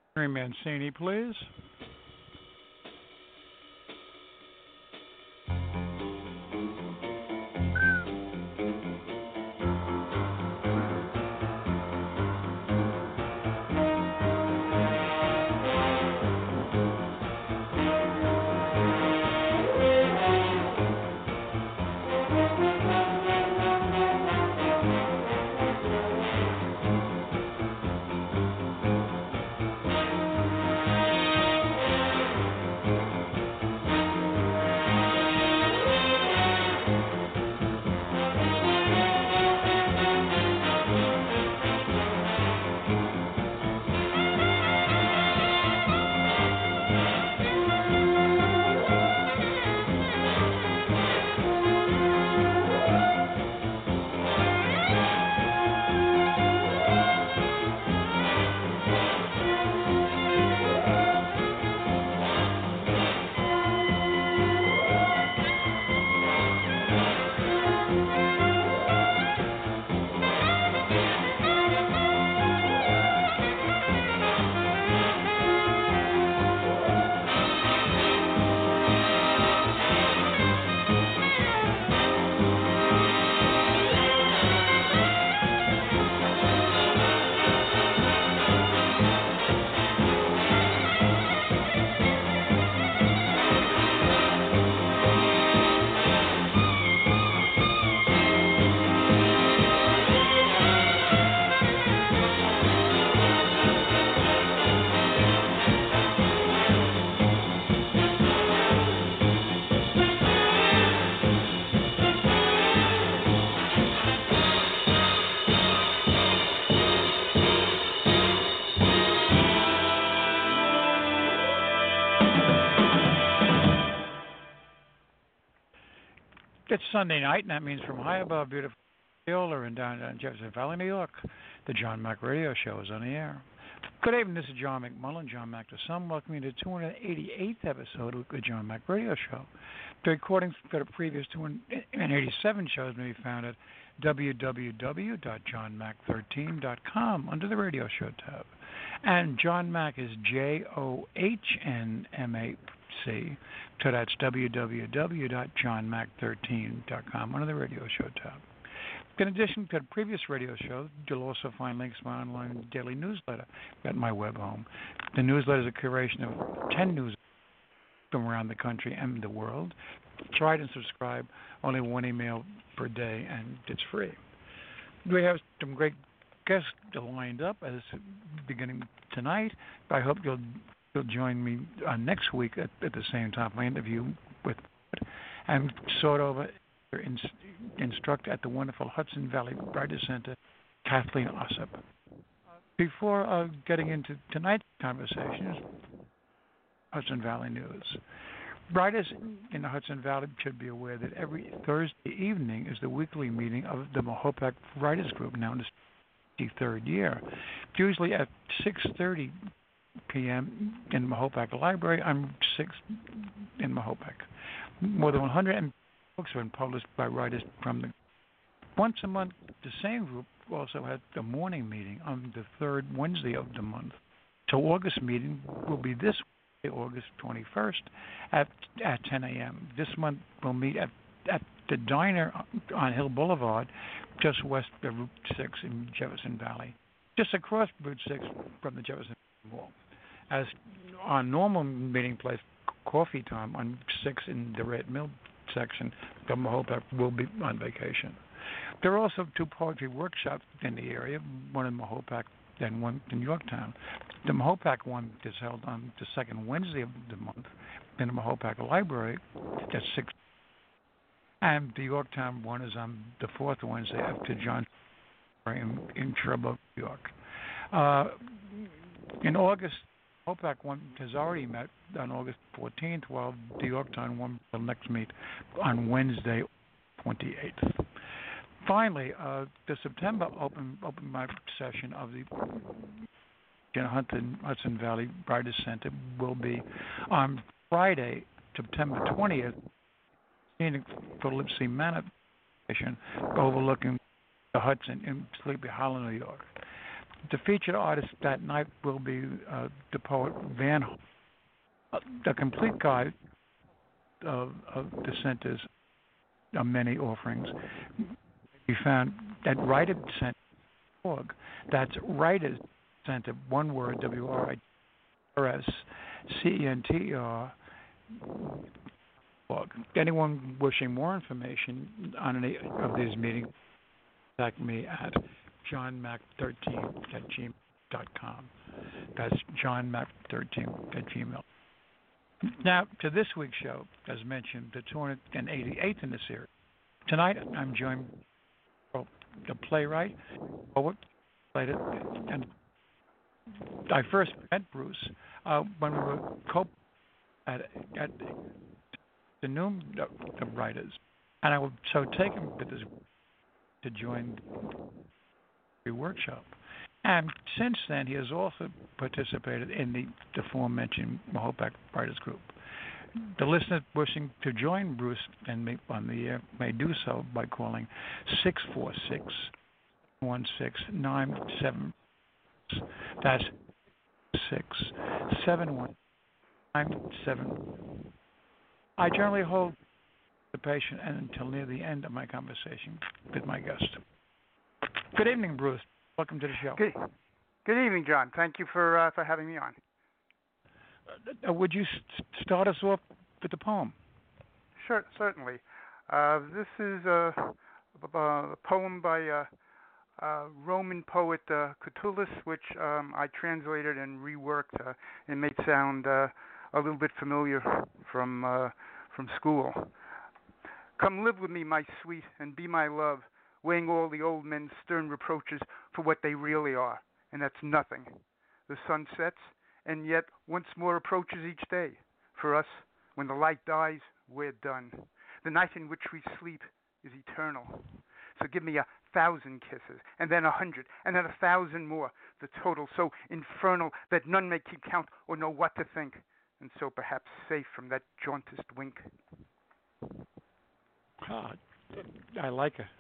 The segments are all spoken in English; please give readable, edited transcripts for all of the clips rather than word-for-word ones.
Henry Mancini, please. It's Sunday night, and that means from high above beautiful Viola in downtown Jefferson Valley, New York, the John Mack Radio Show is on the air. Good evening, this is John McMullen, John Mack to some. Welcome you to the 288th episode of the John Mack Radio Show. The recordings for the previous 287 shows may be found at www.johnmack13.com under the Radio Show tab. And John Mack is JOHNMAC. So that's www.johnmack13.com under the Radio Show tab. In addition to the previous radio show, you'll also find links to my online daily newsletter at my web home. The newsletter is a curation of 10 news from around the country and the world. Try and subscribe, only one email per day, and it's free. We have some great guests lined up as beginning tonight. I hope you'll join me next week at the same time. My interview with and sort of instructor at the wonderful Hudson Valley Writers Center, Kathleen Ossip. Before getting into tonight's conversations, Hudson Valley news. Writers in the Hudson Valley should be aware that every Thursday evening is the weekly meeting of the Mahopac Writers Group, now in its 53rd year. It's usually at 6:30 p.m. in Mahopac Library. I'm 6 in Mahopac. More than 100 books have been published by writers from the. Once a month, the same group also has a morning meeting on the third Wednesday of the month. So August meeting will be this Wednesday, August 21st at 10 a.m. This month we'll meet at the diner on Hill Boulevard, just west of Route 6 in Jefferson Valley, just across Route 6 from the Jefferson Mall. As our normal meeting place, coffee time on 6 in the Red Mill section, the Mahopac will be on vacation. There are also 2 poetry workshops in the area, one in Mahopac and one in Yorktown. The Mahopac one is held on the second Wednesday of the month in the Mahopac Library at 6. And the Yorktown one is on the fourth Wednesday after John in Sherbrooke, New York. In August, Mahopac one has already met on August 14th, while the Yorktown one will next meet on Wednesday, 28th. Finally, the September open mic session of the Hudson Valley Writers Center will be on Friday, September 20th, in Philipsey Manor station overlooking the Hudson in Sleepy Hollow, New York. The featured artist that night will be the poet Van. The complete guide of dissenters of many offerings be found at writerdissent.org. That's writerdissent, one word, WRITERSCENTER. Anyone wishing more information on any of these meetings, contact me at johnmac13@gmail.com. That's johnmac13@gmail. Now, to this week's show, as mentioned, the 288th in the series. Tonight, I'm joined by the playwright, poet, and I first met Bruce when we were at the Noon of Writers, and I was so taken with this to join the workshop. And since then, he has also participated in the aforementioned Mahopac Writers Group. The listeners wishing to join Bruce and me on the air may do so by calling 646-169-7. That's 671-97. I generally hold the patient until near the end of my conversation with my guest. Good evening, Bruce. Welcome to the show. Good evening, John. Thank you for having me on. Would you start us off with the poem? Sure, certainly. This is a poem by Roman poet Catullus, which I translated and reworked and made sound a little bit familiar from school. Come live with me, my sweet, and be my love, weighing all the old men's stern reproaches for what they really are, and that's nothing. The sun sets, and yet once more approaches each day. For us, when the light dies, we're done. The night in which we sleep is eternal. So give me 1,000 kisses, and then 100, and then 1,000 more, the total so infernal that none may keep count or know what to think, and so perhaps safe from that jauntist wink. I like it.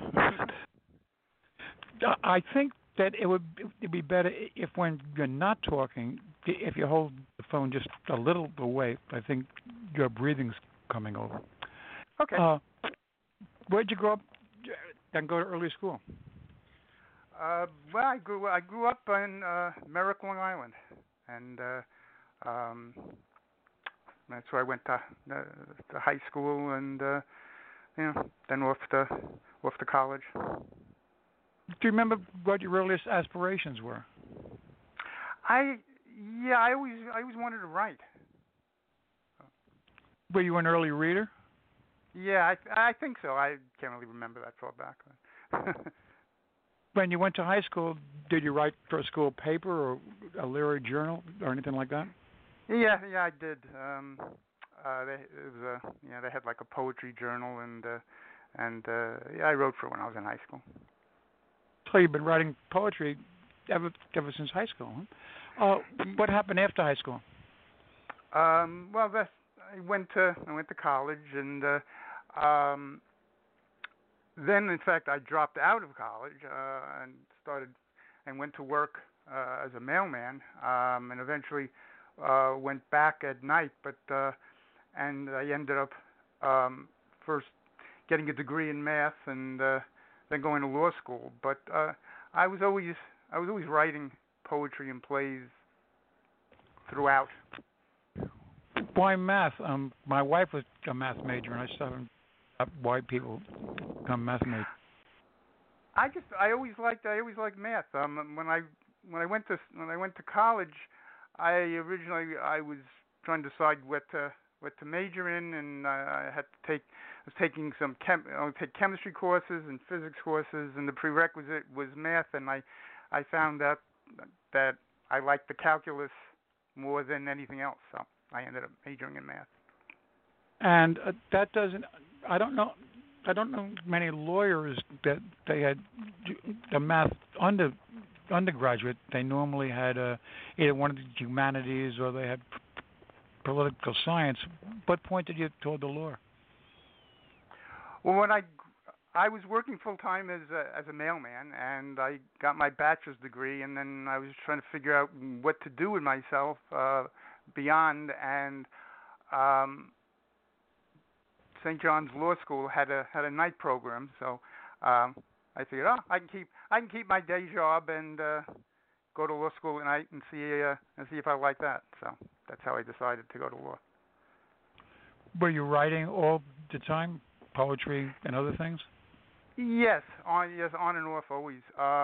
I think that it would be better if when you're not talking, if you hold the phone just a little away. I think your breathing's coming over. Okay. Where'd you grow up and go to early school? Well, I grew up in Merrick, Long Island, and that's where I went to high school, and then off to college. Do you remember what your earliest aspirations were? I always wanted to write. Were you an early reader? Yeah, I think so. I can't really remember that far back. When you went to high school, did you write for a school paper or a literary journal or anything like that? Yeah, I did. They had like a poetry journal, and I wrote for it when I was in high school. So you've been writing poetry ever since high school, huh? What happened after high school? Well, I went to college, and then in fact I dropped out of college and went to work as a mailman, and eventually went back at night, and I ended up first getting a degree in math and then going to law school. But I was always writing poetry and plays throughout. Why math? My wife was a math major, and I saw why people become math majors. I always liked math. When I went to college, I was trying to decide what to major in, and I was taking take chemistry courses and physics courses, and the prerequisite was math, and I found out that I liked the calculus more than anything else, so I ended up majoring in math. And that doesn't. I don't know many lawyers that they had the math undergraduate. They normally had either one of the humanities or they had political science. What pointed you toward the law? Well, when I I was working full time as a mailman, and I got my bachelor's degree, and then I was trying to figure out what to do with myself beyond. And St. John's Law School had a night program, so I figured, I can keep my day job and go to law school at night and see if I like that. So that's how I decided to go to law. Were you writing all the time, poetry and other things? Yes, on and off always.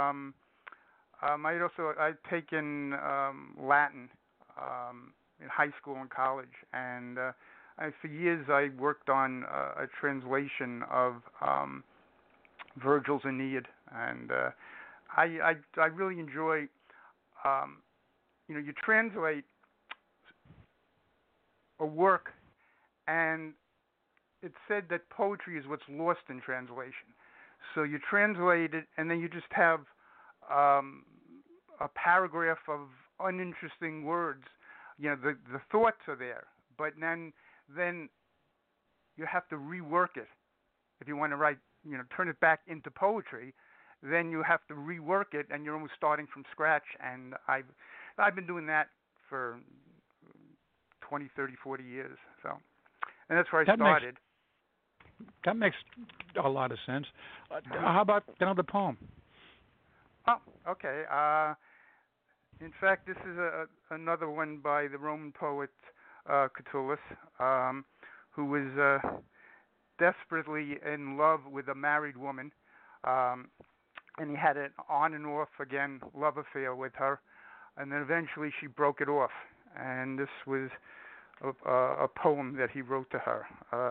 I'd taken Latin in high school and college, and for years I worked on a translation of Virgil's Aeneid, and I really enjoy. You translate a work, and it's said that poetry is what's lost in translation. So you translate it, and then you just have a paragraph of uninteresting words. The thoughts are there, but then you have to rework it. If you want to write, turn it back into poetry, then you have to rework it, and you're almost starting from scratch. And I've been doing that for 20, 30, 40 years. So, and that's where I started. That makes a lot of sense. How about another poem? Oh, okay. In fact, this is another one by the Roman poet Catullus, who was desperately in love with a married woman, and he had an on and off again love affair with her, and then eventually she broke it off. And this was a poem that he wrote to her.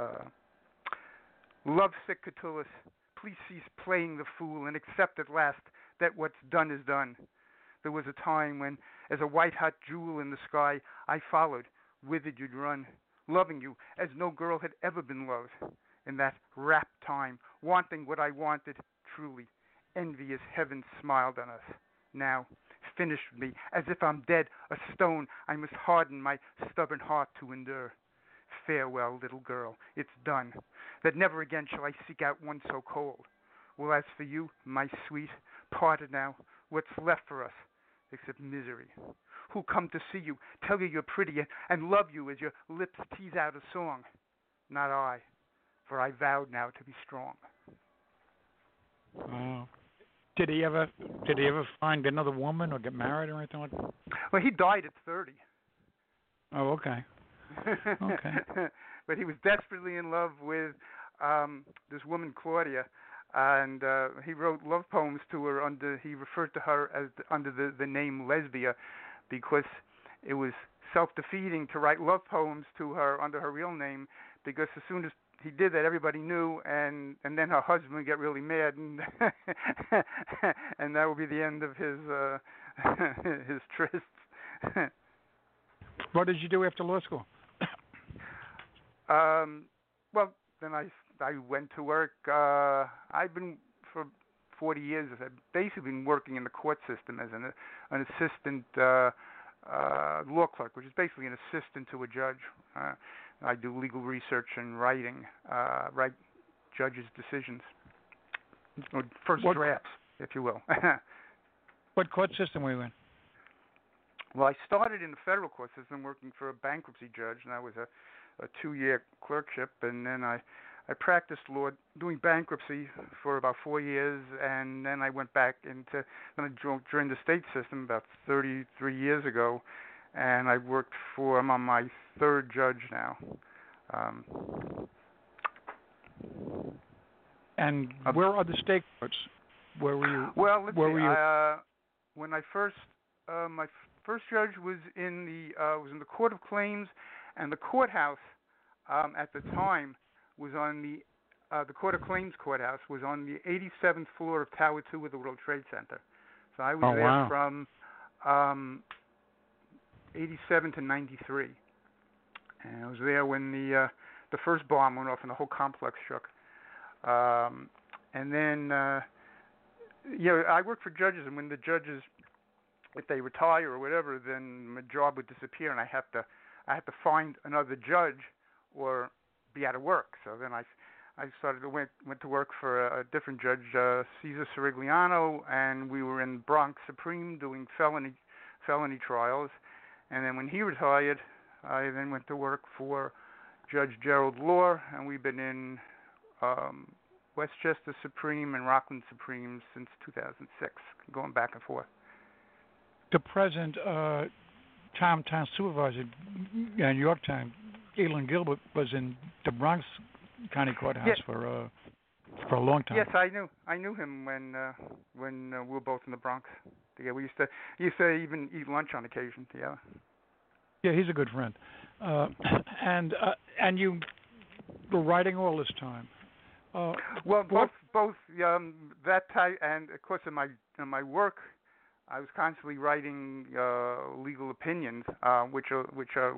Love-sick Catullus, please cease playing the fool and accept at last that what's done is done. There was a time when, as a white-hot jewel in the sky, I followed, whither you'd run, loving you as no girl had ever been loved. In that rapt time, wanting what I wanted truly, envious heaven smiled on us. Now, finished with me, as if I'm dead, a stone I must harden my stubborn heart to endure. Farewell, little girl, it's done, that never again shall I seek out one so cold. Well, as for you, my sweet, parted now, what's left for us except misery? Who come to see you, tell you you're pretty, and love you as your lips tease out a song? Not I, for I vowed now to be strong. Wow. Did he ever find another woman or get married or anything like that? Well, he died at 30. Oh, okay. Okay. But he was desperately in love with this woman, Claudia, and he wrote love poems to her he referred to her as under the name Lesbia, because it was self-defeating to write love poems to her under her real name, because as soon as he did that, everybody knew, and then her husband would get really mad, and and that would be the end of his his trysts. What did you do after law school? Well, then I went to work. I've been for 40 years. I've basically been working in the court system as an assistant law clerk, which is basically an assistant to a judge. I do legal research and writing, write judges' decisions, or first drafts, if you will. What court system were you in? Well, I started in the federal court system working for a bankruptcy judge, and that was a 2-year clerkship, and then I practiced law doing bankruptcy for about 4 years, and then I went back then I joined the state system about 33 years ago, and I'm on my 3rd judge now. And where are the state courts? Where were you? Well, let's see. When I first, my first judge was in the Court of Claims, and the courthouse at the time was on the Court of Claims courthouse was on the 87th floor of Tower 2 of the World Trade Center. So I was there from 87 to 93, and I was there when the first bomb went off and the whole complex shook. And then I worked for judges, and when the judges, if they retire or whatever, then my job would disappear, and I had to find another judge or be out of work. So then I I went to work for a different judge, Cesar Sirigliano, and we were in Bronx Supreme doing felony trials. And then when he retired, I then went to work for Judge Gerald Law, and we've been in Westchester Supreme and Rockland Supreme since 2006, going back and forth. The present town supervisor in Yorktown, Elon Gilbert, was in the Bronx County Courthouse for a long time. Yes, I knew him when we were both in the Bronx. Yeah, we used to even eat lunch on occasion together. Yeah, he's a good friend. And you were writing all this time. Well, both that type, and of course in my work, I was constantly writing legal opinions, which are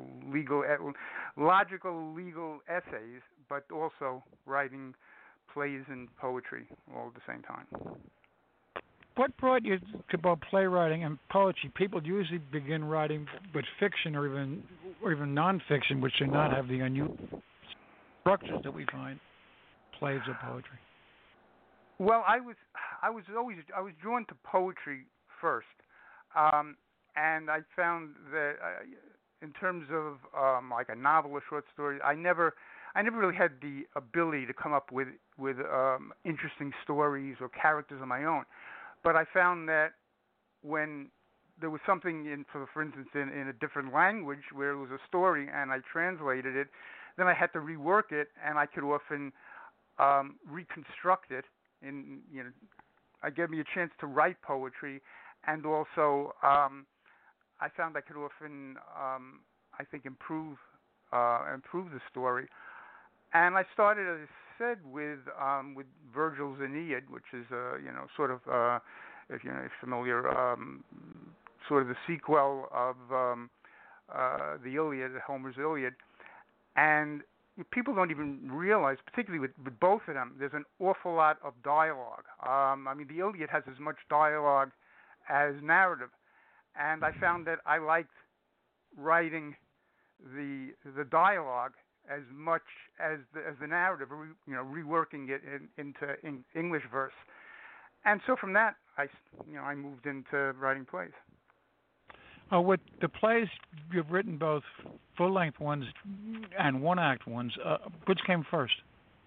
logical legal essays, but also writing plays and poetry all at the same time. What brought you to both playwriting and poetry? People usually begin writing with fiction or even nonfiction, which do not have the unusual structures that we find plays or poetry. Well, I was drawn to poetry first, and I found that in terms of like a novel or short story, I never really had the ability to come up with interesting stories or characters of my own. But I found that when there was something for instance, in a different language where it was a story and I translated it, then I had to rework it, and I could often reconstruct it. It gave me a chance to write poetry, and also I found I could often, I think, improve the story. And I started, as I said, with Virgil's Aeneid, which is sort of if you're familiar, sort of the sequel of the Iliad, Homer's Iliad, and people don't even realize, particularly with both of them, there's an awful lot of dialogue. I mean, the Iliad has as much dialogue as narrative, and I found that I liked writing the dialogue as much as the narrative, reworking it into English verse. And so from that, I moved into writing plays. With the plays, you've written both full-length ones and one-act ones. Which came first?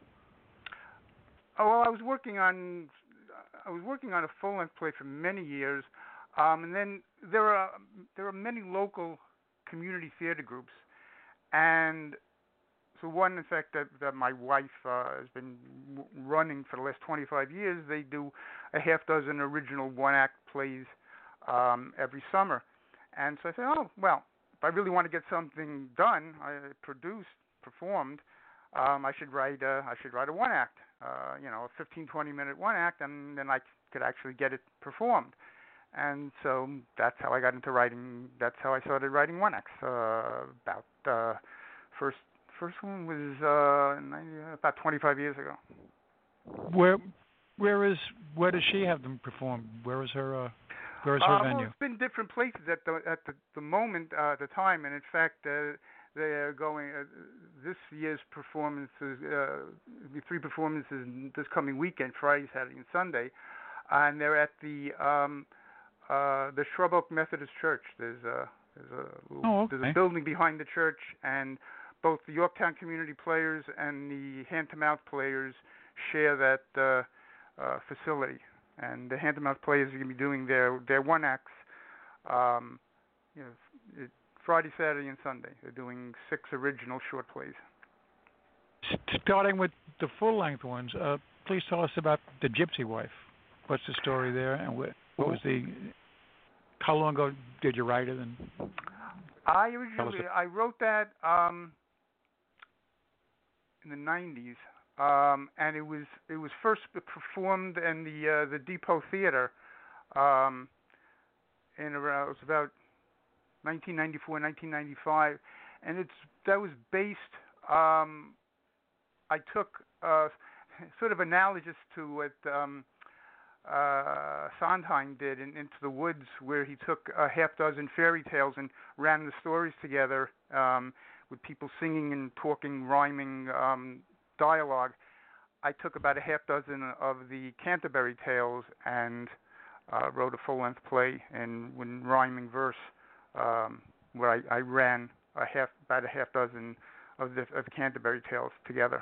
Oh, well, I was working on a full-length play for many years, and then there are many local community theater groups, and so one, in fact, that my wife has been running for the last 25 years. They do a half dozen original one-act plays every summer. And so I said, oh, well, if I really want to get something done, performed, I should write a one act, a 15-20 minute one act, and then I could actually get it performed. And so that's how I got into writing. That's how I started writing one acts. First one was about 25 years ago. Where does she have them performed? Where is her venue? Well, it's been different places at the moment, the time, and in fact, they are going. This year's performances, the 3 performances this coming weekend, Friday, Saturday, and Sunday, and they're at the Shrub Oak Methodist Church. There's a building behind the church, and both the Yorktown Community Players and the Hand to Mouth Players share that facility. And the Hand to Mouth Players are going to be doing their one acts, Friday, Saturday, and Sunday. They're doing 6 original short plays. Starting with the full length ones, please tell us about The Gypsy Wife. What's the story there, and what was how long ago did you write it? And I wrote that in the 90s. And it was first performed in the Depot Theater it was about 1994, 1995, and that was based. I took sort of analogous to what Sondheim did in Into the Woods, where he took a half dozen fairy tales and ran the stories together with people singing and talking, rhyming dialogue. I took about a half dozen of the Canterbury Tales and wrote a full-length play in rhyming verse, where I ran about a half dozen of the Canterbury Tales together.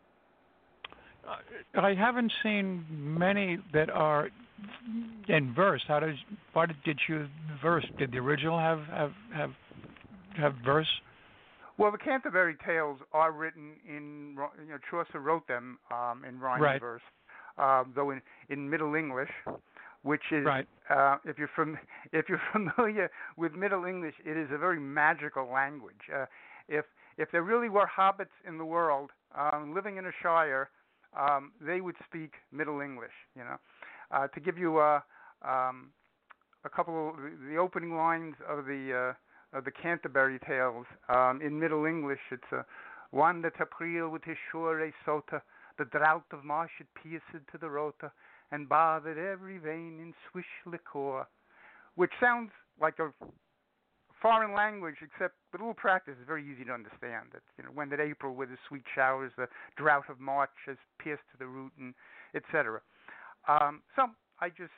I haven't seen many that are in verse. Why did you choose verse? Did the original have verse? Well, the Canterbury Tales are written in, Chaucer wrote them in rhyming verse, though in Middle English, which is, right. If you're familiar with Middle English, it is a very magical language. If there really were hobbits in the world living in a shire, they would speak Middle English. To give you a couple of the opening lines of the Canterbury Tales in Middle English, it's Wanda Tapril with his sure sota, the drought of marsh it pierced to the rota, and bathed every vein in swish liquor, which sounds like a foreign language, except with a little practice, it's very easy to understand. That when that April with his sweet showers, the drought of March has pierced to the root, and etc. So I just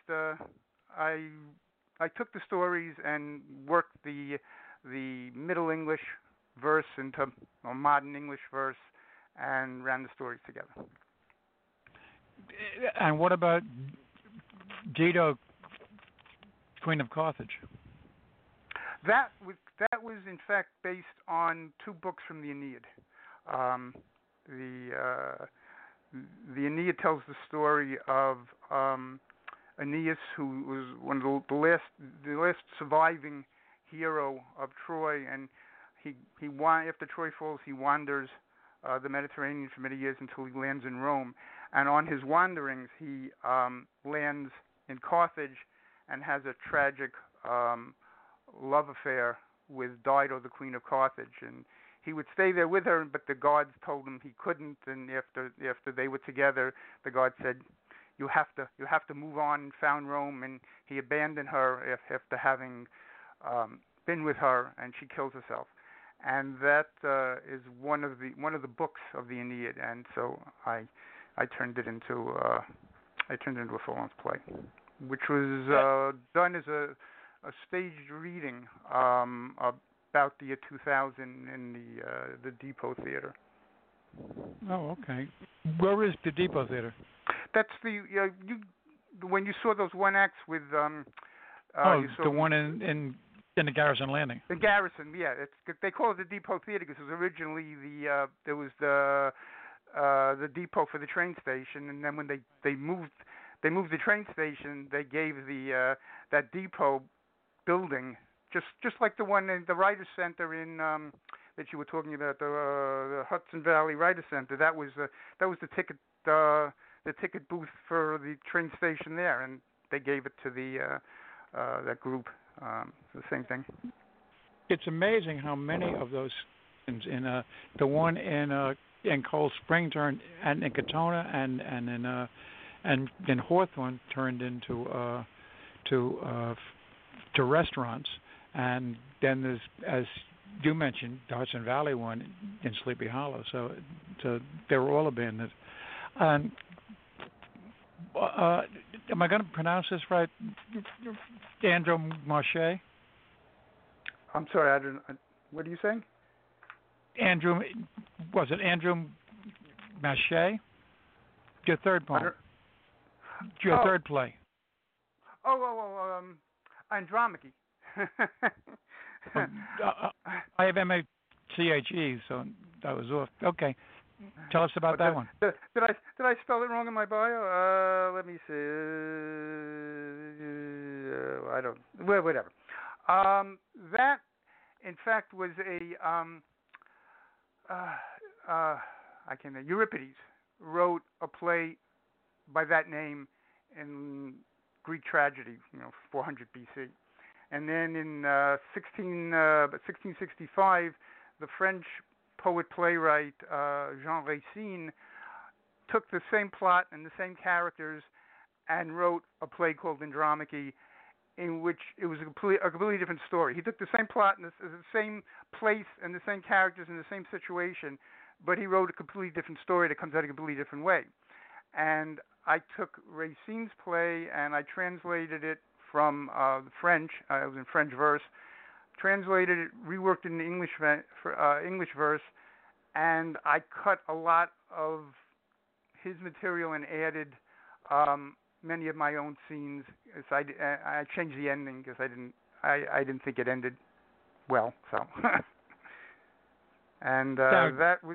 I took the stories and worked the Middle English verse into modern English verse, and ran the stories together. And what about Dido, Queen of Carthage? That was in fact based on two books from the Aeneid. The Aeneid tells the story of Aeneas, who was one of the last surviving hero of Troy, and he after Troy falls, he wanders the Mediterranean for many years until he lands in Rome. And on his wanderings, he lands in Carthage and has a tragic love affair with Dido, the Queen of Carthage. And he would stay there with her, but the gods told him he couldn't. And after they were together, the gods said, "You have to move on," and found Rome. And he abandoned her after having been with her, and she kills herself. And that is one of the books of the Aeneid. And so I turned it into a full-length play, which was done as a staged reading about the year 2000 in the Depot Theater. Oh, okay. Where is the Depot Theater? That's when you saw those one acts with you saw the one in the Garrison Landing. The Garrison, yeah. They call it the Depot Theater because it was originally there was the depot for the train station, and then when they moved the train station, they gave that depot building just like the one in the Writers Center in that you were talking about, the Hudson Valley Writers Center. That was the ticket booth for the train station there, and they gave it to that group. The same thing. It's amazing how many of those in the one in Cold Spring turned, and in Katona and in Hawthorne turned into to restaurants, and then there's, as you mentioned, the Hudson Valley one in Sleepy Hollow. So they were all abandoned. And am I going to pronounce this right? Andromache? I'm sorry, what are you saying? Was it Andrew Mache? Your third poem. Your third play. Andromache. I have M-A-C-H-E, so that was off. Okay. Tell us about that one. Did I spell it wrong in my bio? Let me see. I don't. Well, whatever. That, in fact, was I can't remember. Euripides wrote a play by that name in Greek tragedy, 400 BC, and then in 1665, the French poet playwright Jean Racine took the same plot and the same characters and wrote a play called Andromache, in which it was a completely different story. He took the same plot and the same place and the same characters and the same situation, but he wrote a completely different story that comes out a completely different way. and I took Racine's play and I translated it from the French. It was in French verse. Translated it, reworked it in English verse, and I cut a lot of his material and added many of my own scenes. I changed the ending because I didn't think it ended well. So, and that was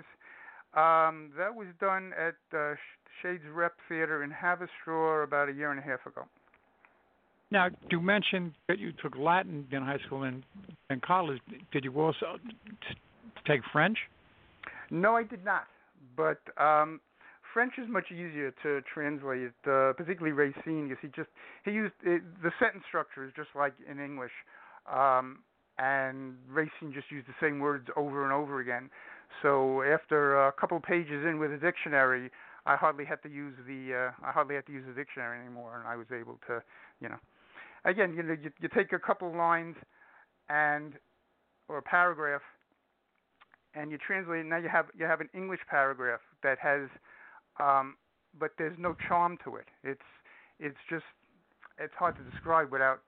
done at Shades Rep Theater in Haverstraw about a year and a half ago. Now, you mentioned that you took Latin in high school and college. Did you also take French? No, I did not. But French is much easier to translate, particularly Racine, because he used the sentence structure is just like in English, and Racine just used the same words over and over again. So after a couple pages in with a dictionary, I hardly had to use the dictionary anymore, and I was able to, again, you take a couple lines or a paragraph, and you translate it. Now you have an English paragraph that has, but there's no charm to it. It's hard to describe without.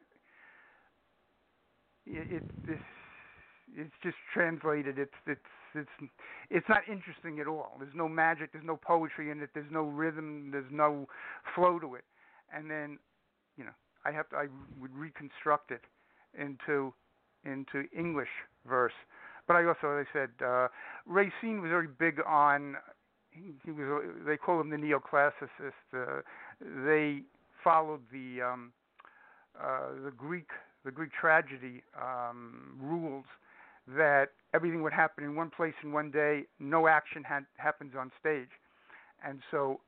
It's just translated. It's not interesting at all. There's no magic. There's no poetry in it. There's no rhythm. There's no flow to it. And then, I would reconstruct it into English verse. But I also, as I said, Racine was very big on. He was. They call him the neoclassicist. They followed the Greek tragedy rules, that everything would happen in one place in one day. No action happens on stage, and so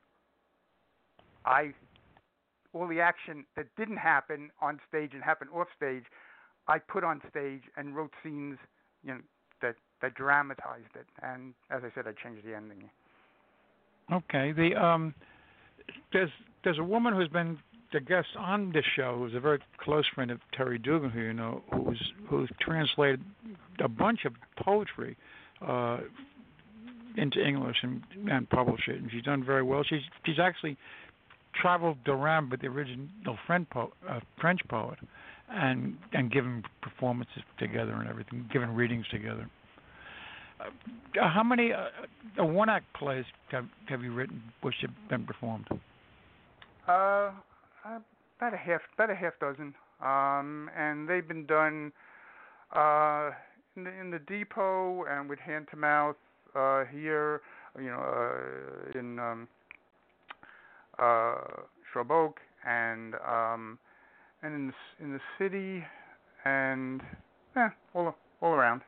all the action that didn't happen on stage and happened off stage, I put on stage and wrote scenes, that dramatized it. And as I said, I changed the ending. Okay. There's a woman who's been the guest on this show who's a very close friend of Terry Dugan, who who's translated a bunch of poetry into English and published it, and she's done very well. She's actually traveled around with the original French poet, and given performances together and everything, given readings together. How many one-act plays have you written which have been performed? About a half dozen, and they've been done in the depot and with Hand to Mouth here, in Shrub Oak, and in the city, and all around.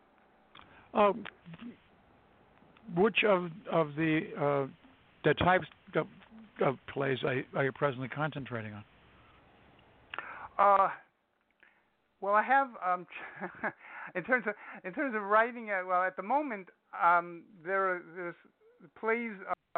Which of the types of plays are you presently concentrating on? Well, I have in terms of writing. Well, at the moment, there's plays.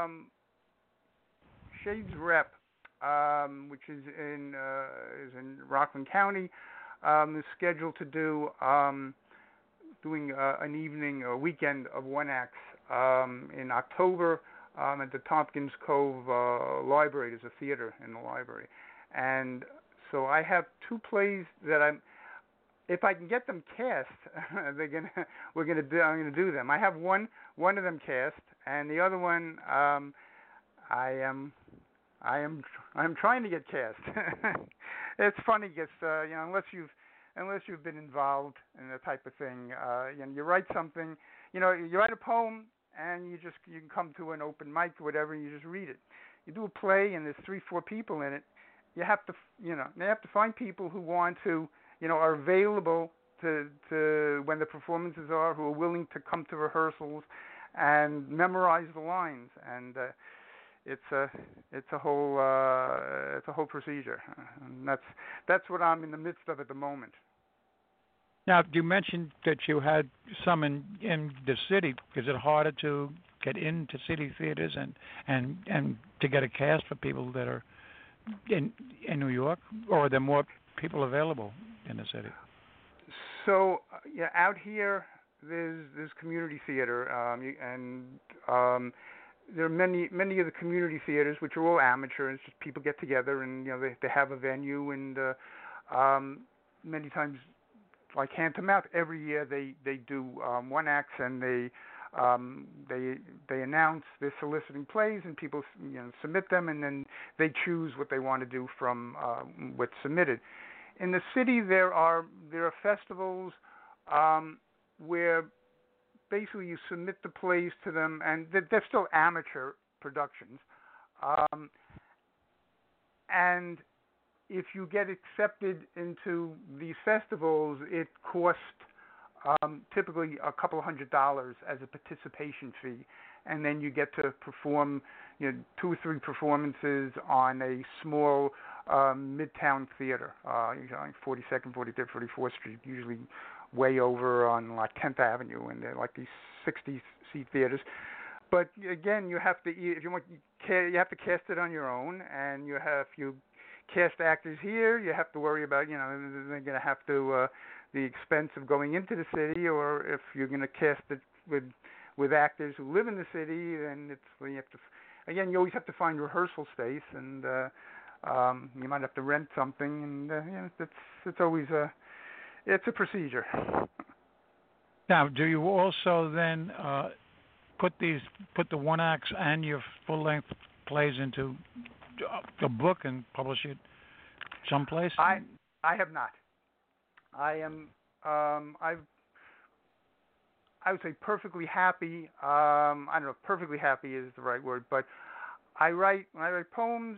Shades Rep, which is in Rockland County, is scheduled to do doing an evening or weekend of one acts in October. At the Tompkins Cove Library. There's a theater in the library, and so I have two plays that if I can get them cast, I'm gonna do them. I have one of them cast, and the other one I am trying to get cast. It's funny because unless you've been involved in that type of thing, you write something, you write a poem. And you can come to an open mic or whatever, and you just read it. You do a play, and there's 3-4 people in it. You have to, they have to find people who want to, are available to when the performances are, who are willing to come to rehearsals and memorize the lines. And it's a whole procedure, and that's what I'm in the midst of at the moment. Now, you mentioned that you had some in the city. Is it harder to get into city theaters and to get a cast for people that are in New York, or are there more people available in the city? So, out here there's community theater, and there are many of the community theaters which are all amateur. It's just people get together and they have a venue and many times like hand to mouth every year they do one acts and they announce they're soliciting plays and people submit them and then they choose what they want to do from what's submitted. In the city there are festivals where basically you submit the plays to them and they're still amateur productions, and if you get accepted into these festivals, it costs typically a couple $100 as a participation fee, and then you get to perform 2 or 3 performances on a small midtown theater, 42nd, 43rd, 44th Street, usually way over on like 10th Avenue, and they're like these 60-seat theaters. But again, you have to, if you want, you have to cast it on your own, and if you cast actors here, you have to worry about, they're going to have to the expense of going into the city, or if you're going to cast it with actors who live in the city, then you always have to find rehearsal space, and you might have to rent something, and it's always it's a procedure. Now, do you also then put the one acts and your full length plays into a book and publish it someplace? I have not. I am I would say perfectly happy. I don't know if perfectly happy is the right word, but when I write poems,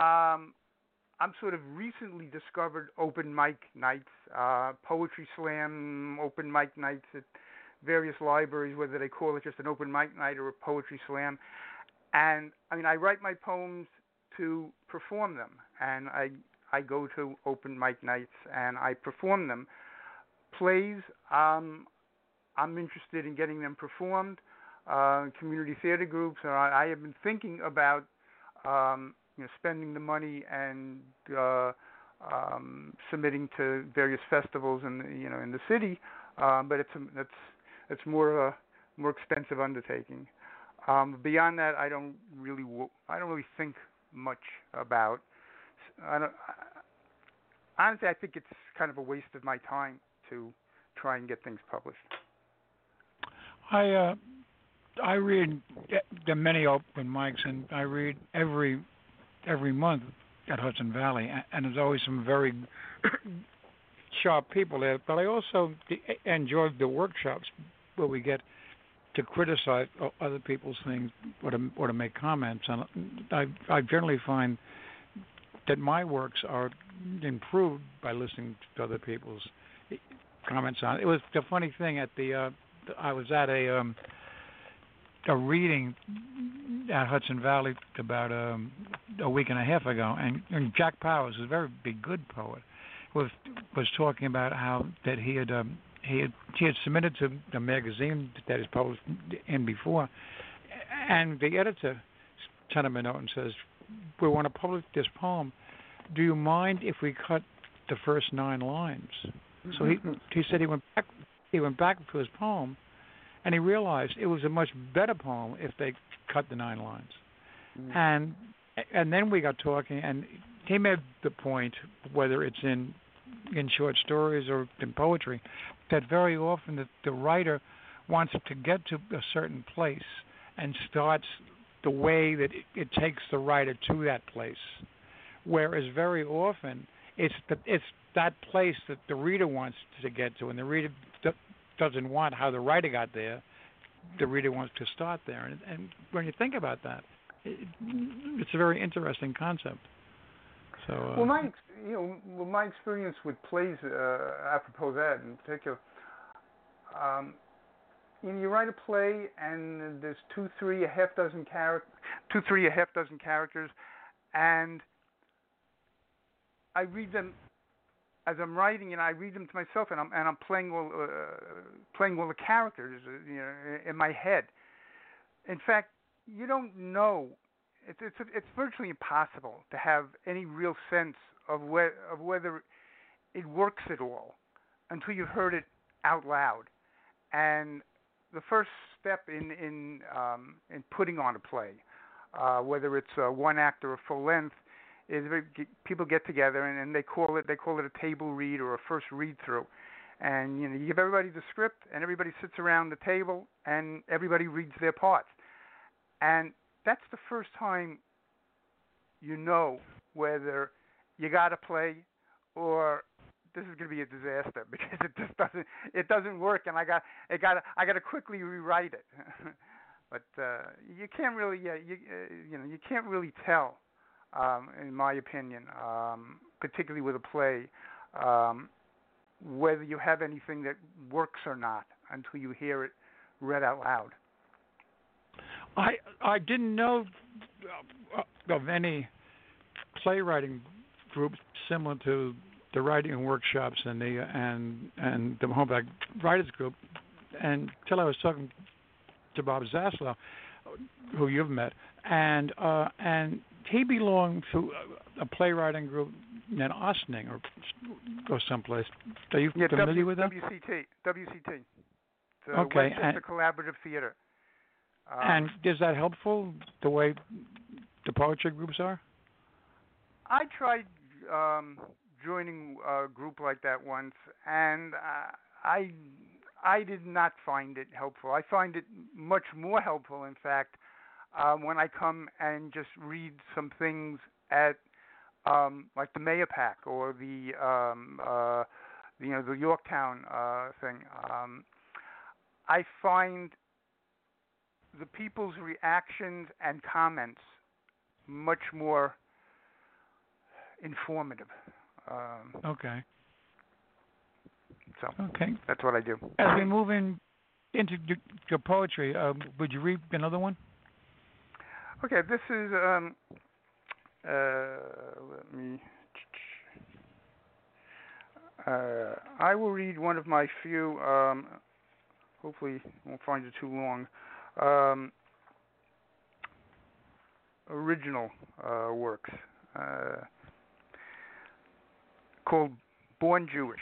I'm sort of recently discovered open mic nights, poetry slam open mic nights at various libraries, whether they call it just an open mic night or a poetry slam. And I mean, I write my poems to perform them, and I go to open mic nights and I perform them. Plays, I'm interested in getting them performed. Community theater groups, I have been thinking about spending the money and submitting to various festivals in the city, but it's more expensive undertaking. Beyond that, I don't really think much about. Honestly, I think it's kind of a waste of my time to try and get things published. I read the many open mics, and I read every month at Hudson Valley, and there's always some very sharp people there. But I also enjoy the workshops where we get to criticize other people's things or to make comments. And I generally find that my works are improved by listening to other people's comments on it. It was the funny thing at I was at a reading at Hudson Valley about a week and a half ago, and Jack Powers, a very big good poet, was talking about how that he had submitted to a magazine that is published in before, and the editor sent him a note and says, "We want to publish this poem. Do you mind if we cut the first 9 lines?" So he said he went back to his poem, and he realized it was a much better poem if they cut the 9 lines. And then we got talking, and he made the point, whether it's in short stories or in poetry, that very often the writer wants to get to a certain place and starts the way that it takes the writer to that place. Whereas very often it's that place that the reader wants to get to, and the reader doesn't want how the writer got there. The reader wants to start there, and when you think about that, it's a very interesting concept. So, well, my experience with plays, apropos that in particular, you write a play and there's 2, 3, a half dozen characters, and I read them as I'm writing, and I read them to myself, and I'm playing all the characters, in my head. In fact, you don't know. It's virtually impossible to have any real sense of whether it works at all until you've heard it out loud. And the first step in putting on a play, whether it's one act or a full length, is people get together and they call it a table read or a first read through, and you give everybody the script and everybody sits around the table and everybody reads their parts, and that's the first time you know whether you got to play or this is going to be a disaster, because it doesn't work, and I got to quickly rewrite it. But you can't really you can't really tell, in my opinion, particularly with a play, whether you have anything that works or not until you hear it read out loud. I didn't know of any playwriting groups similar to the writing workshops and the Homeback Writers Group, and until I was talking to Bob Zaslow, who you've met, and he belonged to a playwriting group in Ossining or someplace. Are you familiar with them? WCT. Okay. Westchester Collaborative Theater. And is that helpful, the way the poetry groups are? I tried joining a group like that once, and I did not find it helpful. I find it much more helpful, in fact, when I come and just read some things at like the Mayapack or the Yorktown thing. I find the people's reactions and comments much more informative. Okay. So okay, that's what I do. As we move into your poetry, would you read another one? Okay, this is let me. I will read one of my few. Hopefully, won't find it too long. Original works called "Born Jewish."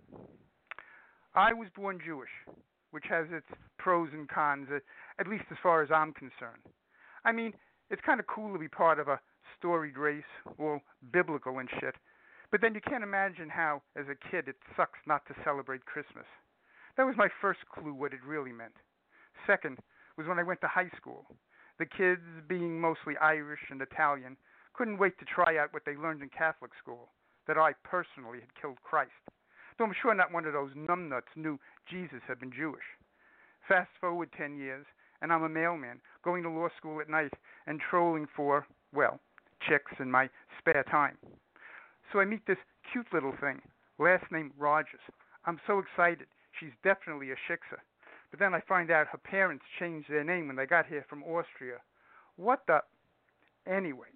I was born Jewish, which has its pros and cons, at least as far as I'm concerned. I mean, it's kind of cool to be part of a storied race, all biblical and shit, but then you can't imagine how, as a kid, it sucks not to celebrate Christmas. That was my first clue what it really meant. Second was when I went to high school. The kids, being mostly Irish and Italian, couldn't wait to try out what they learned in Catholic school, that I personally had killed Christ. Though I'm sure not one of those numbnuts knew Jesus had been Jewish. Fast forward 10 years, and I'm a mailman, going to law school at night and trolling for, well, chicks in my spare time. So I meet this cute little thing, last name Rogers. I'm so excited. She's definitely a shiksa. But then I find out her parents changed their name when they got here from Austria. What the... Anyway,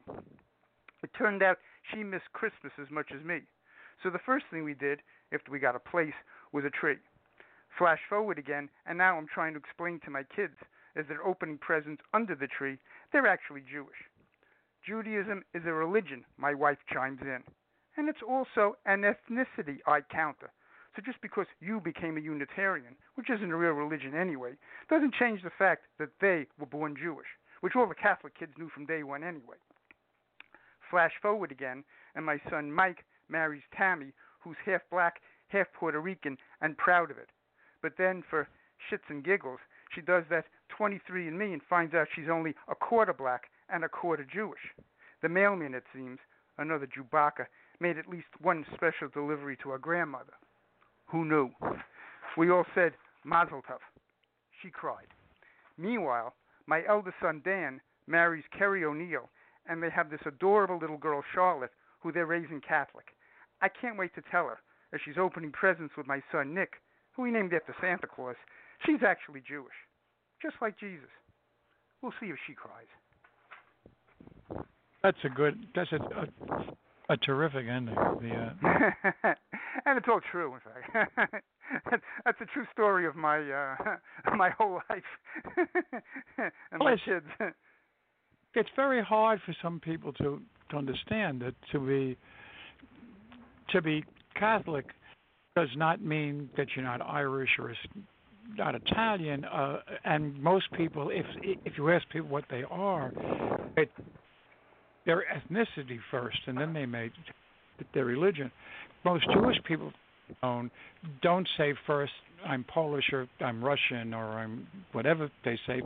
it turned out she missed Christmas as much as me. So the first thing we did, after we got a place, was a tree. Flash forward again, and now I'm trying to explain to my kids, as they're opening presents under the tree, they're actually Jewish. Judaism is a religion, my wife chimes in. And it's also an ethnicity, I counter. So just because you became a Unitarian, which isn't a real religion anyway, doesn't change the fact that they were born Jewish, which all the Catholic kids knew from day one anyway. Flash forward again, and my son Mike marries Tammy, who's half black, half Puerto Rican, and proud of it. But then, for shits and giggles, she does that 23andMe and finds out she's only a quarter black and a quarter Jewish. The mailman, it seems, another Chewbacca, made at least one special delivery to her grandmother. Who knew? We all said, Mazel Tov. She cried. Meanwhile, my eldest son Dan marries Kerry O'Neill, and they have this adorable little girl, Charlotte, who they're raising Catholic. I can't wait to tell her, as she's opening presents with my son Nick, who we named after Santa Claus. She's actually Jewish, just like Jesus. We'll see if she cries. That's a terrific ending. And it's all true, in fact. That's a true story of my my whole life and my kids. It's very hard for some people to understand that to be Catholic does not mean that you're not Irish or not Italian, and most people, if you ask people what they are, their ethnicity first, and then they may their religion. Most Jewish people don't say first I'm Polish or I'm Russian or I'm whatever they say.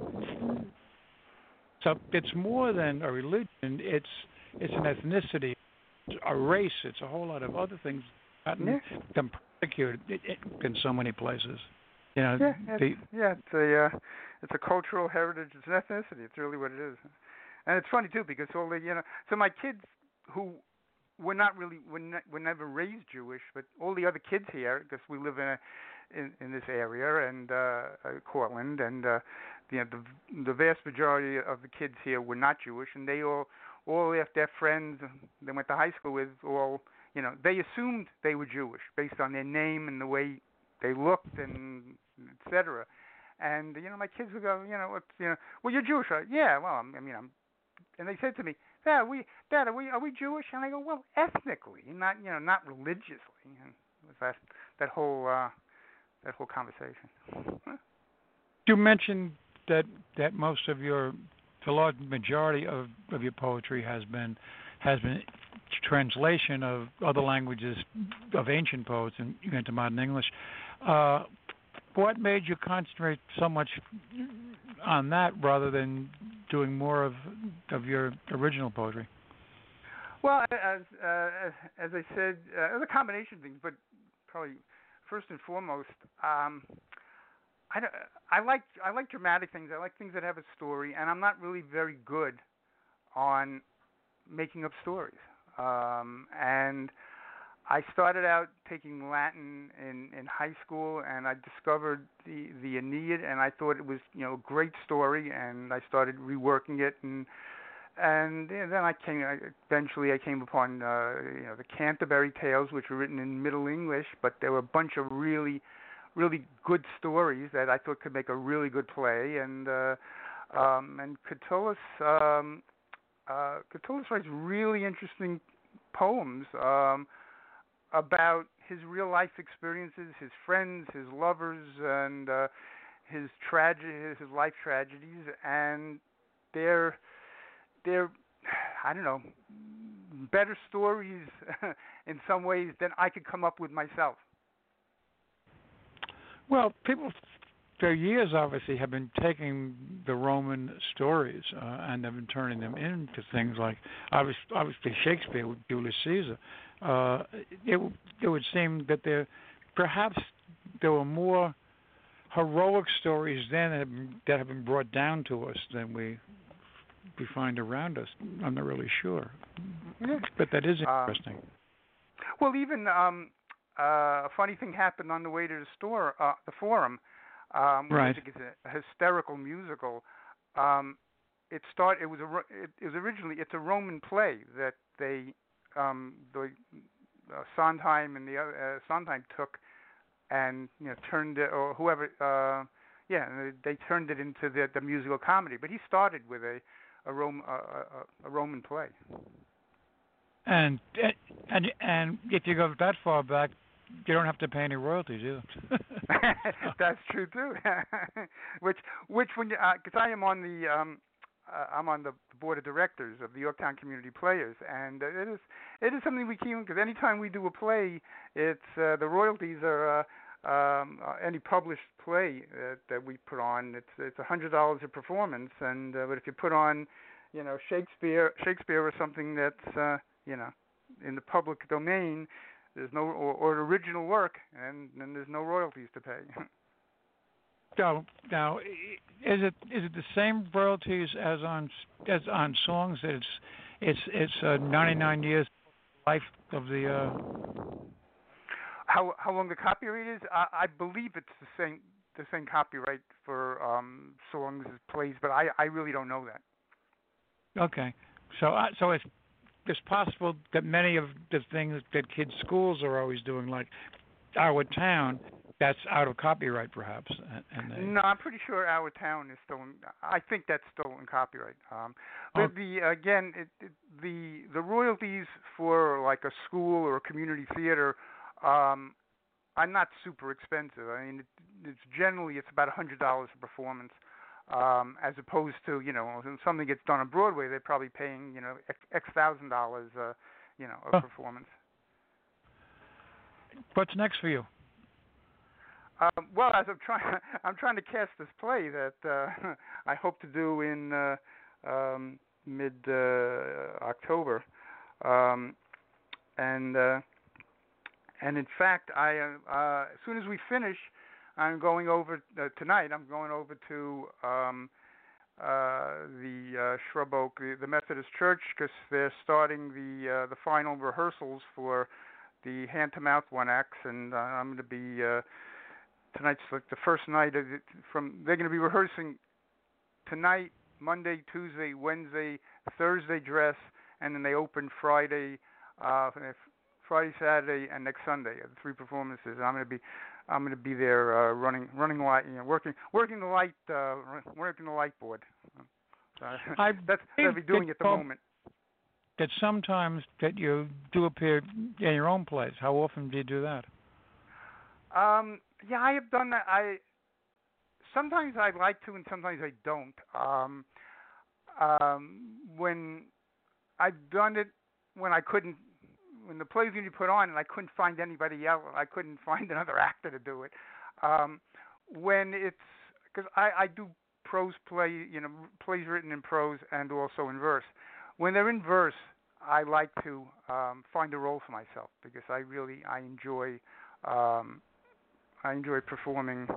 So it's more than a religion. It's an ethnicity, a race. It's a whole lot of other things gotten them persecuted in so many places. You know, it's a cultural heritage. It's an ethnicity. It's really what it is. And it's funny too because all the so my kids who were never raised Jewish, but all the other kids here, because we live in this area and Cortland, and the vast majority of the kids here were not Jewish, and they all left their friends they went to high school with they assumed they were Jewish based on their name and the way they looked and etc. And my kids would go, well, you're Jewish, right? Yeah, well, I'm. And they said to me, Dad, are we Jewish? And I go, well, ethnically, not religiously. And it was that whole conversation. You mentioned that most of the large majority of your poetry has been translation of other languages of ancient poets into modern English. What made you concentrate so much on that rather than doing more of your original poetry? Well, as I said, a combination of things, but probably first and foremost, I like dramatic things. I like things that have a story, and I'm not really very good on making up stories. And I started out taking Latin in high school, and I discovered the Aeneid, and I thought it was a great story, and I started reworking it, and then eventually I came upon the Canterbury Tales, which were written in Middle English, but there were a bunch of really good stories that I thought could make a really good play, and Catullus writes really interesting poems about his real life experiences, his friends, his lovers, and his life tragedies, and they're I don't know, better stories in some ways than I could come up with myself. Well, people for years obviously have been taking the Roman stories and have been turning them into things like obviously Shakespeare with Julius Caesar. It would seem that there were more heroic stories then that have been brought down to us than we find around us. I'm not really sure, but that is interesting. Well, even a funny thing happened on the way to the Forum. Right. Which is a hysterical musical. It's a Roman play that they Sondheim and the other Sondheim took and turned it, or whoever they turned it into the musical comedy. But he started with a Roman play. And if you go that far back, you don't have to pay any royalties either. That's true too. which when because I'm on the board of directors of the Yorktown Community Players, and it is something we keep, because anytime we do a play, it's the royalties are any published play that we put on. It's $100 a performance, and but if you put on Shakespeare or something that's in the public domain, there's no or original work, and then there's no royalties to pay. Now, is it the same royalties as on songs? It's 99 years life of the. How long the copyright is? I believe it's the same copyright for songs as plays, but I really don't know that. Okay, so it's possible that many of the things that kids' schools are always doing, like Our Town, that's out of copyright, perhaps. No, I'm pretty sure Our Town is still. I think that's still in copyright. But the royalties for like a school or a community theater, are not super expensive. I mean, it's generally it's about $100 a performance, as opposed to when something gets done on Broadway, they're probably paying X thousand dollars, a performance. What's next for you? Well, as I'm trying to cast this play that I hope to do in mid October, and in fact, as soon as we finish, I'm going over tonight. I'm going over to the Shrub Oak, the Methodist Church, because they're starting the final rehearsals for the hand to mouth one acts, and I'm going to be tonight's like the first night of it. They're going to be rehearsing tonight, Monday, Tuesday, Wednesday, Thursday dress, and then they open Friday, Saturday, and next Sunday. The 3 performances. And I'm going to be there running light, working the light board. That's what I'll be doing at the moment. That sometimes that you do appear in your own plays. How often do you do that? Yeah, I have done that. Sometimes I like to, and sometimes I don't. When I've done it, when the plays going to be put on, and I couldn't find anybody else, I couldn't find another actor to do it. When it's because I do prose play, plays written in prose and also in verse. When they're in verse, I like to find a role for myself because I enjoy performing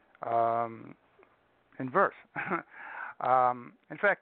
in verse. In fact,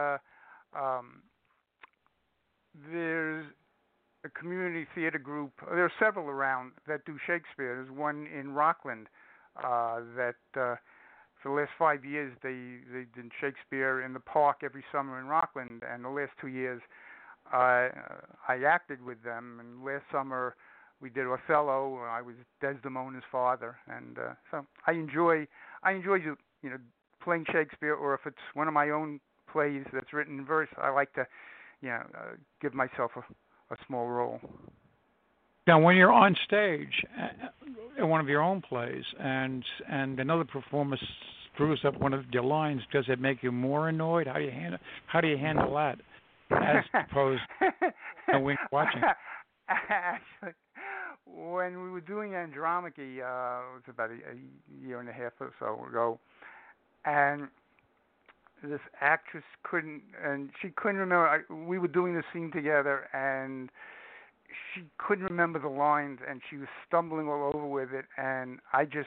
there's a community theater group. There are several around that do Shakespeare. There's one in Rockland that for the last 5 years they did Shakespeare in the park every summer in Rockland, and the last 2 years I acted with them. And last summer we did Othello. I was Desdemona's father, and so I enjoy playing Shakespeare, or if it's one of my own plays that's written in verse, I like to give myself a small role. Now, when you're on stage in one of your own plays, and another performer screws up one of your lines, does it make you more annoyed? How do you handle that, as opposed to watching? Actually, when we were doing Andromache, it was about a year and a half or so ago, and this actress couldn't remember. We were doing the scene together, and she couldn't remember the lines, and she was stumbling all over with it. And I just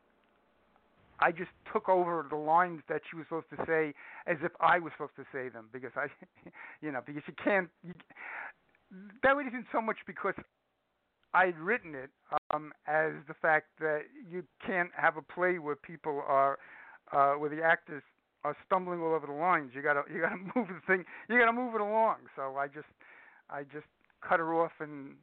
took over the lines that she was supposed to say, as if I was supposed to say them, because because you can't. That wasn't so much because I'd written it, as the fact that you can't have a play where people are, where the actors are stumbling all over the lines. You gotta move the thing. You gotta move it along. So I just cut her off and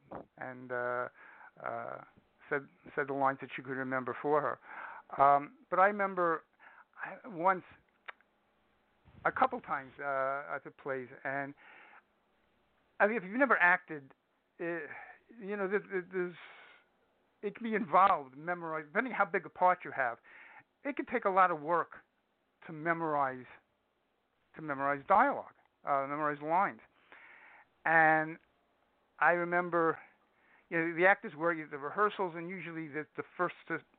said the lines that she could remember for her. But I remember once, a couple times at the plays, and I mean, if you've never acted, there's it can be involved, memorize, depending how big a part you have. It can take a lot of work to memorize dialogue, memorize lines. And I remember, the actors work the rehearsals, and usually the first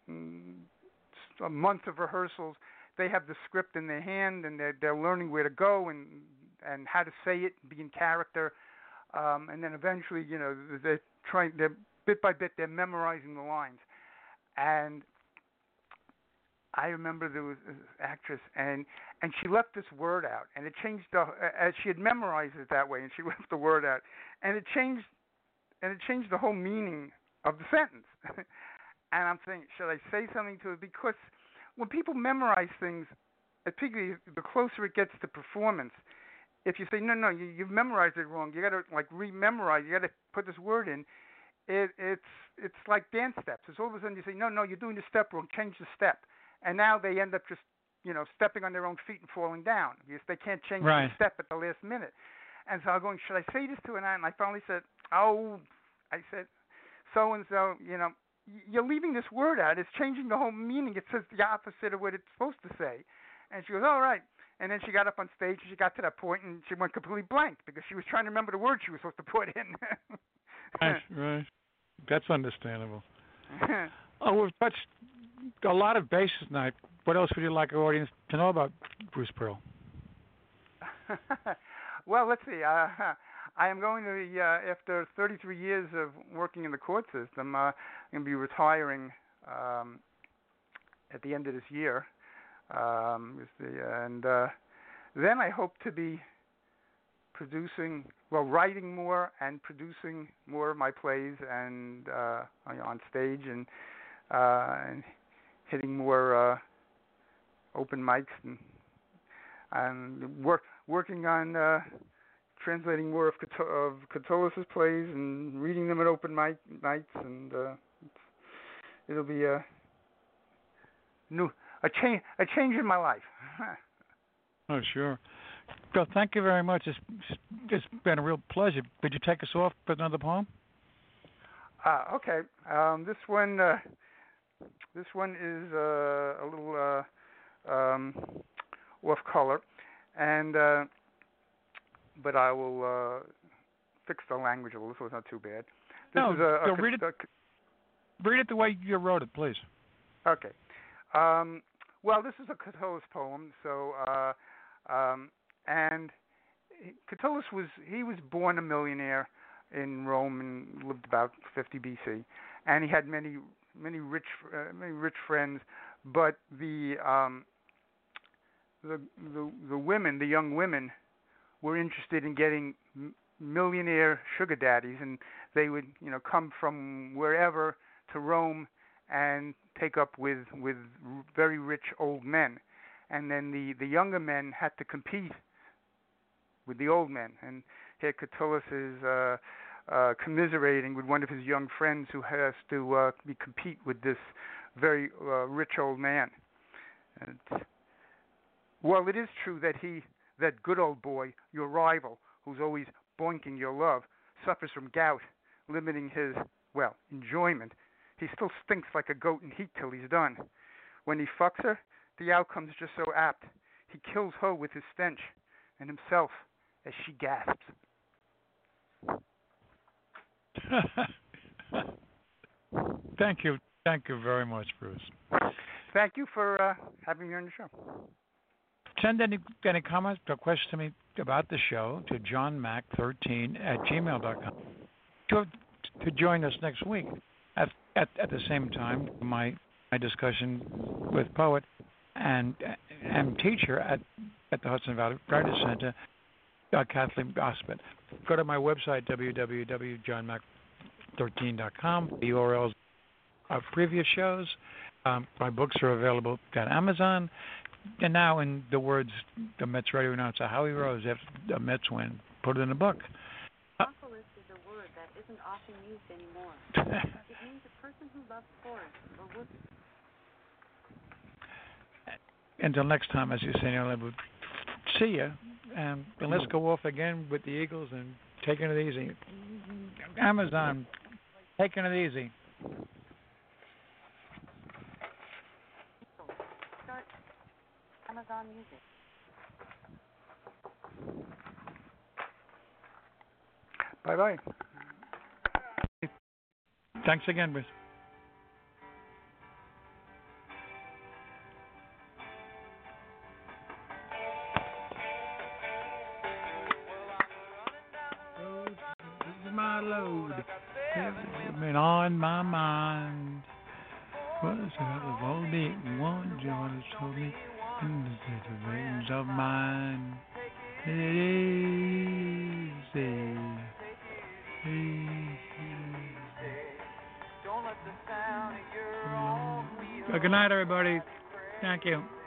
a month of rehearsals, they have the script in their hand, and they're learning where to go and how to say it, be in character, and then eventually, they're bit by bit, they're memorizing the lines. And I remember there was an actress, and she left this word out, and it changed as she had memorized it that way, and she left the word out, and it changed the whole meaning of the sentence. And I'm thinking, should I say something to it? Because when people memorize things, particularly the closer it gets to performance, if you say no, you've memorized it wrong, you got to re-memorize, you got to put this word in. It's like dance steps. It's all of a sudden you say no, you're doing the step wrong, change the step. And now they end up just, stepping on their own feet and falling down because they can't change the step at the last minute. And so I'm going, should I say this to an aunt? And I finally said, so-and-so, you're leaving this word out. It's changing the whole meaning. It says the opposite of what it's supposed to say. And she goes, all right. And then she got up on stage and she got to that point and she went completely blank because she was trying to remember the word she was supposed to put in. Right. That's understandable. Oh, we've touched a lot of bases tonight. What else would you like our audience to know about Bruce Pearl? Well, let's see. I am going to be, after 33 years of working in the court system, I'm going to be retiring at the end of this year. And then I hope to be writing more and producing more of my plays and on stage and hitting more open mics and working on translating more of Catullus' plays and reading them at open nights, and it'll be a change in my life. Oh, sure. Well, thank you very much. It's been a real pleasure. Could you take us off with another poem? Okay. This one is a little off color, and but I will fix the language a little, so it's not too bad. Read it the way you wrote it, please. Okay. Well, this is a Catullus poem. So, and Catullus was born a millionaire in Rome and lived about 50 BC, and he had many rich friends. But the women, the young women, were interested in getting millionaire sugar daddies, and they would come from wherever to Rome and take up with very rich old men, and then the younger men had to compete with the old men. And here Catullus is commiserating with one of his young friends who has to compete with this very rich old man. And well, it is true that good old boy, your rival, who's always boinking your love, suffers from gout, limiting his enjoyment. He still stinks like a goat in heat till he's done. When he fucks her, the outcome's just so apt. He kills her with his stench, and himself as she gasps. Thank you very much, Bruce. Thank you for having me on the show. Send any comments or questions to me about the show to johnmac13@gmail.com. To join us next week at the same time, my discussion with poet and teacher at the Hudson Valley Writers Center, Kathleen Gospin. Go to my website, www.johnmac13.com. The URLs of previous shows. My books are available at Amazon. And now, in the words the Mets radio announcer Howie Rose, after the Mets win, put it in a book. Apocalypse is a word that isn't often used anymore. It means a person who loves forest or wood. Until next time, as you say, we'll see you. And let's go off again with the Eagles and taking it easy. Amazon, taking it easy. Start Amazon Music. Bye-bye. Thanks again, Bruce. My load has been on my mind. Was the only one John has told me in the veins of mine. Easy. Good night, everybody. Thank you.